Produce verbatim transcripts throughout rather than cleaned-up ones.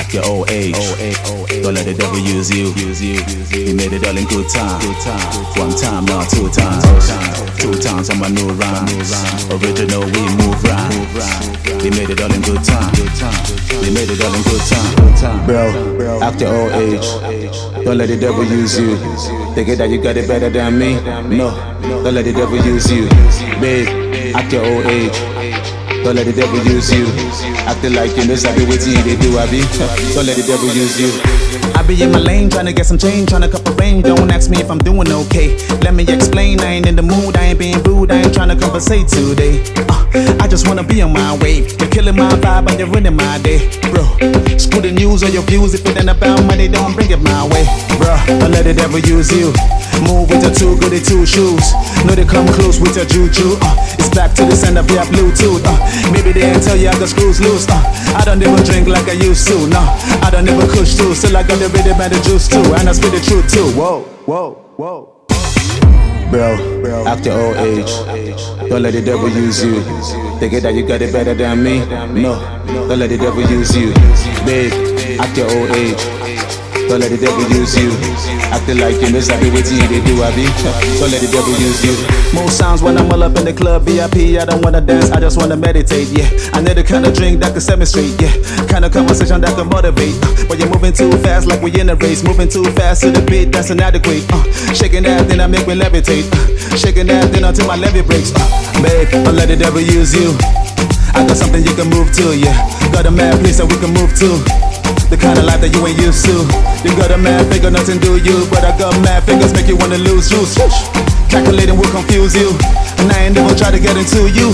Act your old age. Don't let the devil use you. He made it all in good time. One time, not two times. Two times on my new rhyme. Original, we move round. He made it all in good time. He made it all in good time. Bro, act your old age. Don't let the devil use you. Think that you got it better than me? No, don't let the devil use you. Babe, act your old age. Don't let the devil use you. Acting like you know sabi wetin you dey do, abi. Don't let the devil use you. I be in my lane, tryna get some change, tryna cup of rain. Don't ask me if I'm doing okay. Let me explain, I ain't in the mood, I ain't being rude, I ain't tryna conversate today. Uh, I just wanna be on my wave. You're killing my vibe and you're ruining my day, bro. Screw the news or your views. If it ain't about money, don't bring it my way, bro. Don't let the devil use you. Move with your two goody two shoes. Know they come close with your juju. Uh, it's back to the send of your Bluetooth. Uh, maybe they ain't tell you I got screws loose. Uh, I don't even drink like I used to. No, I don't even kush too. Still I got the rhythm and the juice too. And I spit the truth too. Whoa, whoa, whoa. Bro, act your old age. Don't let the devil use you. Think that you got it better than me? No, don't let the devil use you. Babe, act your old age. Don't let the devil use you. Acting like you know sabi wetin you dey do, abi. Don't let the devil use you. Most sounds when I'm all up in the club, V I P. I don't wanna dance, I just wanna meditate, yeah. I need the kind of drink that can set me straight, yeah. Kind of conversation that can motivate. Uh, but you're moving too fast like we in a race. Moving too fast to the beat, that's inadequate. Uh, shaking that, then I make me levitate. Uh, shaking that, then until my levy breaks. Uh, babe, don't let the devil use you. I got something you can move to, yeah. Got a mad place that we can move to. The kind of life that you ain't used to. You got a mad figure, nothing do you. But I got mad fingers, make you wanna lose juice. Calculating will confuse you. And I ain't never try to get into you.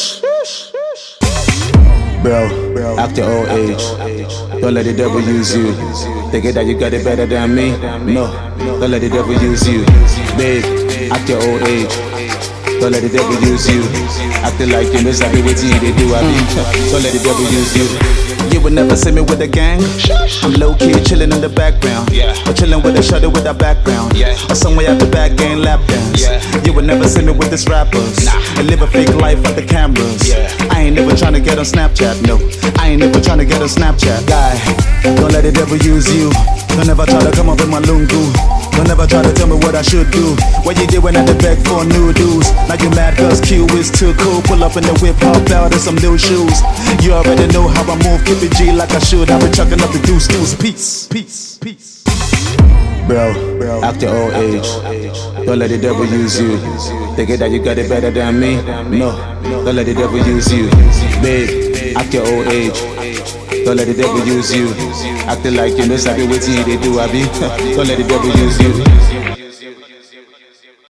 Bro, act your old age. Don't let the devil use you. Think that you got it better than me? No, don't let the devil use you. Babe, act your old age. Don't let the devil use you. Acting like you know sabi wetin you dey do, abi. Don't let the devil use you. You would never see me with a gang. I'm low-key chilling in the background, yeah. Or chilling with a shudder with a background, yeah. Or somewhere at the back gang lap dance, yeah. You would never see me with these rappers, nah. And live a fake life for the cameras, yeah. I ain't never tryna get on Snapchat, no. I ain't never tryna get on Snapchat. Guy, don't let the devil use you. Don't ever try to come up in my lungu. Don't ever try to tell me what I should do. What you did when I had to beg for new dues. Now you mad cause Q is too cool. Pull up in the whip, hop out in some new shoes. You already know how I move, keep it G like I should. I've been chucking up the deuce deuce. Peace, peace, peace. Bro, act your old age. Don't let the devil use you. Think that you got it better than me? No, don't let the devil use you. Babe, act your old age. Don't let the devil use you. Acting like you know sabi wetin you dey do, abi. Don't let the devil use you.